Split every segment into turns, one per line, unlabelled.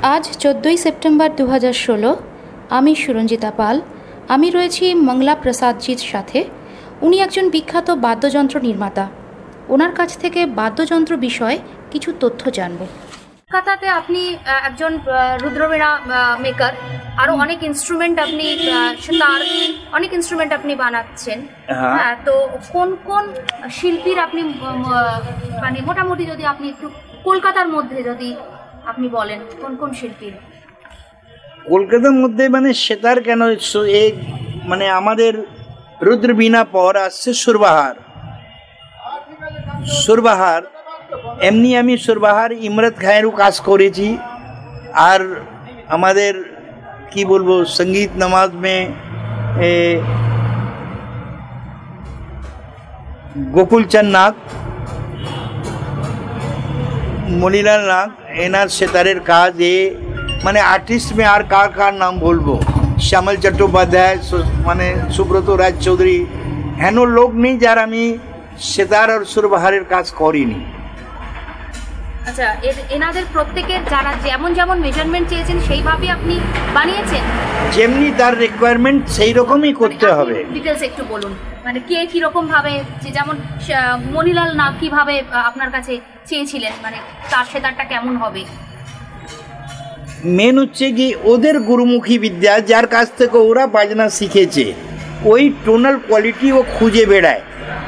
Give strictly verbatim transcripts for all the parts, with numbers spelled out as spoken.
আজ চোদ্দোই সেপ্টেম্বর দু হাজার ষোলো। আমি সুরঞ্জিতা পাল। আমি রয়েছি মংলা প্রসাদজির সাথে। উনি একজন বিখ্যাত বাদ্যযন্ত্র নির্মাতা। ওনার কাছ থেকে বাদ্যযন্ত্র বিষয়ে কিছু তথ্য জানব।
কলকাতাতে আপনি একজন রুদ্রবীণা মেকার, আরও অনেক ইনস্ট্রুমেন্ট আপনি সেতার অনেক ইনস্ট্রুমেন্ট আপনি বানাচ্ছেন। হ্যাঁ, তো কোন কোন শিল্পীর আপনি মানে মোটামুটি যদি আপনি একটু কলকাতার মধ্যে যদি আপনি বলেন কোন কোন শিল্পীর?
কলকাতার মধ্যে মানে সেতার কেন, এই মানে আমাদের রুদ্রবীণা পর আসছে সুরবাহার। সুরবাহার এমনি আমি সুরবাহার ইমরত খায়েরও কাজ করেছি। আর আমাদের কি বলবো, সঙ্গীত নমাজ মে গোকুলচন্দ নাগ, মণিলাল নাগ, এনার সেতারের কাজ। এ মানে আর্টিস্ট মে আর কার কার নাম বলবো, শ্যামল চট্টোপাধ্যায়, মানে সুব্রত রাজ চৌধুরী, হেন লোক নেই যার আমি সেতার আর সুরবাহারের কাজ করিনি।
আচ্ছা, এনাদের প্রত্যেকের যারা যেমন যেমন মেজারমেন্ট চেয়েছেন সেইভাবে আপনি বানিয়েছেন?
যেমনি তার রিকোয়ারমেন্ট সেই রকমই করতে হবে।
ডিটেলস একটু বলুন, মানে কে কীরকম ভাবে, যে যেমন মণিলাল নাগ কীভাবে আপনার কাছে চেয়েছিলেন, মানে তার সেতারটা কেমন হবে?
মেন হচ্ছে কি ওদের গুরুমুখী বিদ্যা, যার কাছ থেকে ওরা বাজনা শিখেছে, ওই টোনাল কোয়ালিটি ও খুঁজে বেড়ায়।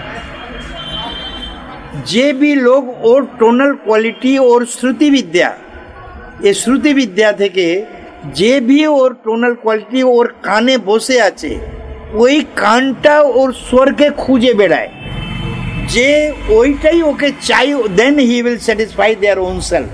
যে भी लोग ওর টোনাল কোয়ালিটি ওর শ্রুতিবিদ্যা, এই শ্রুতিবিদ্যা থেকে যে भी ওর টোনাল কোয়ালিটি ওর কানে বসে আছে, ওই কানটা ওর স্বরকে খুঁজে বেড়ায়, যে ওইটাই ওকে চাই, then he will satisfy their own self.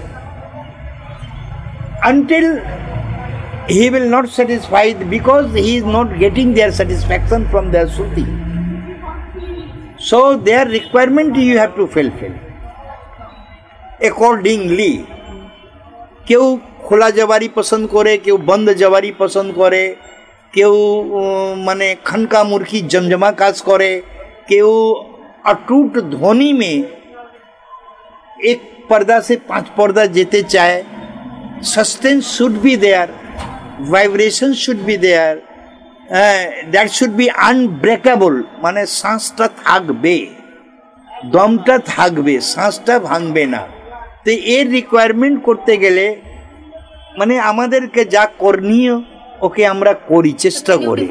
Until he will not satisfy, because he is not getting their satisfaction from their Shruti. So their requirement you have to fulfill accordingly. কেউ খোলা জবারি পছন্দ করে, কেউ বন্ধ জবারি পছন্দ করে, কেউ মানে খনকা মুরকি জমজমা কাজ করে, কেউ अटूट ध्वनि में एक पर्दा से पांच पर्दा जेते चाहे। Sustain should be there, vibration should be there, uh, that should be unbreakable, মানে শ্বাসটা থাকবে, দমটা থাকবে, শ্বাসটা ভাঙবে না। তো এর রিকোয়ারমেন্ট করতে গেলে মানে আমাদেরকে যা করণীয় ওকে আমরা করি, চেষ্টা করি।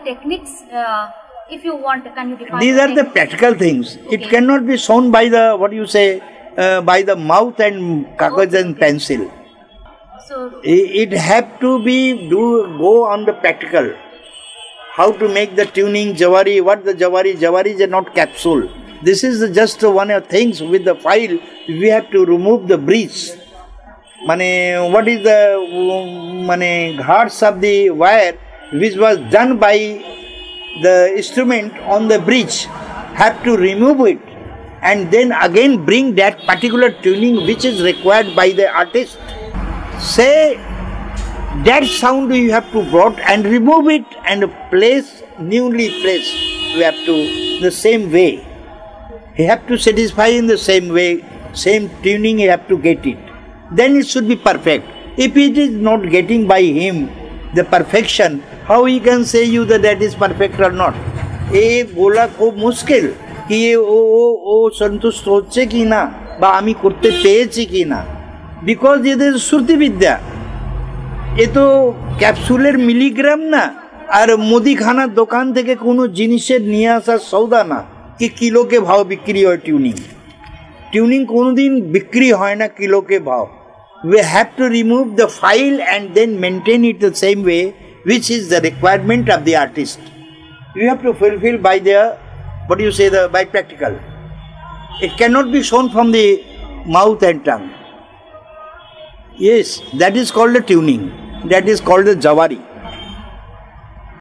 These are the practical things. It cannot be shown by the, what you say, uh, by the mouth and kagaz and pencil. So it have to be do go on the practical. How to make the tuning jawari, what the jawari, jawari is not capsule. This is just one of things. With the file we have to remove the bridge. Mane what is the mane hearts of the wire which was done by the instrument on the bridge, have to remove it and then again bring that particular tuning which is required by the artist. Say that sound you have to brought and remove it and place newly placed. You have to the same way. You have to satisfy in the same way, same tuning you have to get it. Then it should be perfect. If it is not getting by him the perfection, how he can say you that that is perfect or not? ये बोला खूब मुश्किल कि ये ओ ओ ओ संतुष्ट होच्छे कि ना বা আমি করতে পেরেছি কি না। বিকজ এদের শ্রুতিবিদ্যা, এ তো ক্যাপসুলের মিলিগ্রাম না, আর মুদিখানার দোকান থেকে কোনো জিনিসের নিয়ে আসার সৌদা না কি কিলোকে ভাও বিক্রি হয়। টিউনিং টিউনিং কোনোদিন বিক্রি হয় না কিলোকে ভাও। we have to remove the file and then maintain it the same way which is the requirement of the artist. You have to fulfill by the, what do you say, the by practical. It cannot be shown from the mouth and tongue. Yes, that is called the tuning. That is called the jawari.